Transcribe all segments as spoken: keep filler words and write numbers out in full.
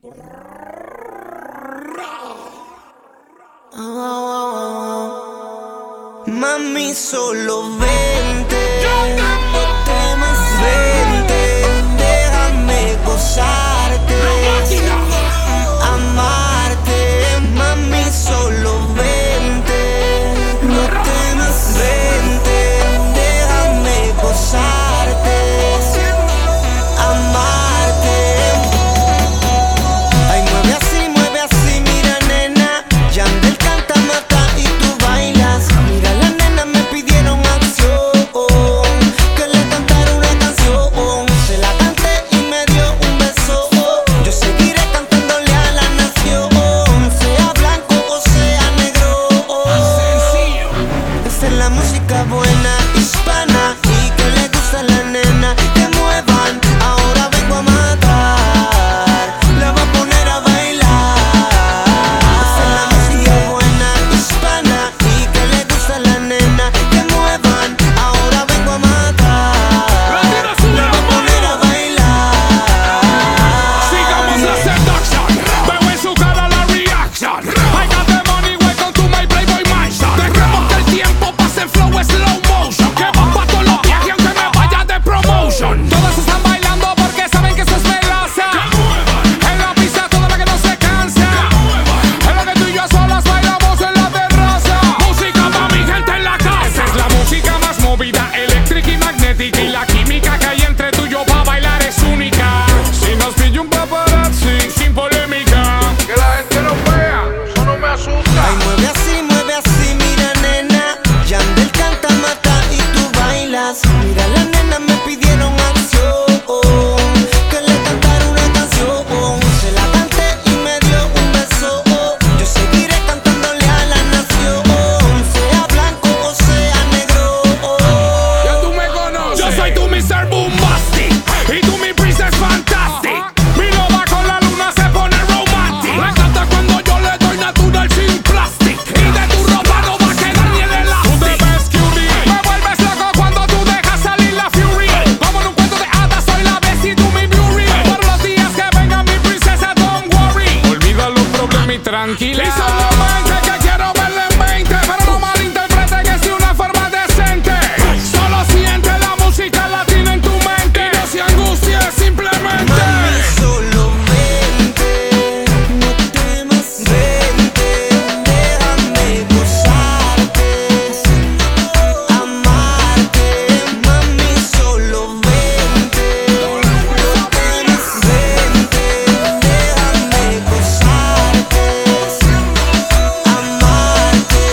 Oh, mami, solo vente, no temas, vente, déjame gozarte, amarte, mami, solo vente, no temas, vente, déjame gozarte, amarte. Ay, mueve así, mueve así, mira nena, Yandel canta, mata y tú bailas. Mira las nenas me pidieron acción, que le cantara una canción. Se la canté y me dio un beso. Yo seguiré cantándole a la nación, sea blanco o sea negro. Esta es la música buena, hispana, y que le gusta a la nena. Que muevan, ahora vengo a matar, la voy a poner a bailar. Esta es la música buena, hispana, y que le gusta a la nena. Que muevan, ahora vengo a matar, la voy a poner a bailar. Sigamos la seduction, veo en su cara la reaction. I got the money, welcome to my Playboy mansion. Dejemos que el tiempo pase en flow slow motion, que va pa' todos los viajes aunque me vaya de promotion. Todas están bailando porque saben que eso es melaza. En la pista toda la que no se cansa. Es lo que tú y yo solas bailamos en la terraza. Música pa' mi gente en la casa. Esa es la música más movida, eléctrica y magnética. Y la química que hay entre tú y yo pa' bailar es única. Si nos pilla un paparazzi, sin polémica, que la gente nos vea, eso no me asusta. Ay, mueve así, mueve así, mira nena, Yandel canta, mata y tú bailas. Mira las nenas me pidieron acción, que le cantara una canción. Se la canté y me dio un beso. Yo seguiré cantándole a la nación, sea blanco o sea negro. Ya tú me conoces. Yo soy tu mister Boombastic y tú mi princess fantastic. Mi loba con la luna se pone romantic. Me encanta cuando yo le doy natural sin plastic. Y de tu ropa no va a quedar ni el elástico. Tú te ves cutie, me vuelves loco cuando tú dejas salir la fury. Como en un cuento de hadas soy la bestia y tú mi beauty. Por los días que venga mi princesa, don't worry. Olvida los problemas y tranquila. Y solamente que quiero verla en veinte, pero no malinterpreten, es de una forma decente. Solo siente la música latina en tu mente y no se angustie simplemente. Mami, solo vente, no temas, vente, déjame gozarte, amarte. Mami, solo vente, no temas, vente, déjame gozarte, amarte.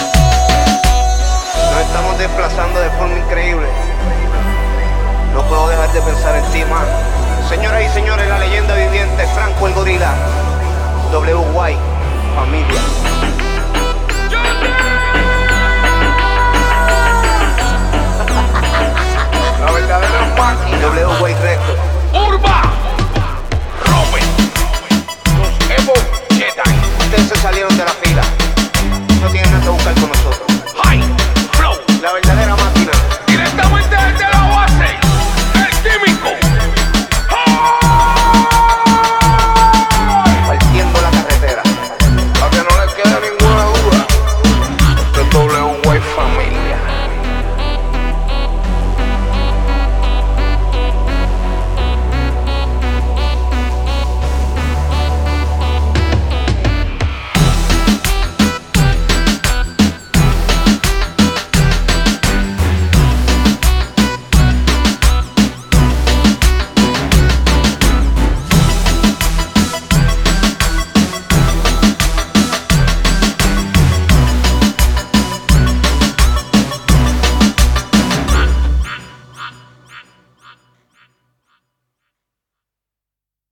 Nos estamos desplazando de forma increíble. No puedo dejar de pensar en ti, man. Señoras y señores, la leyenda viviente, Franco el Gorila. W Y, familia.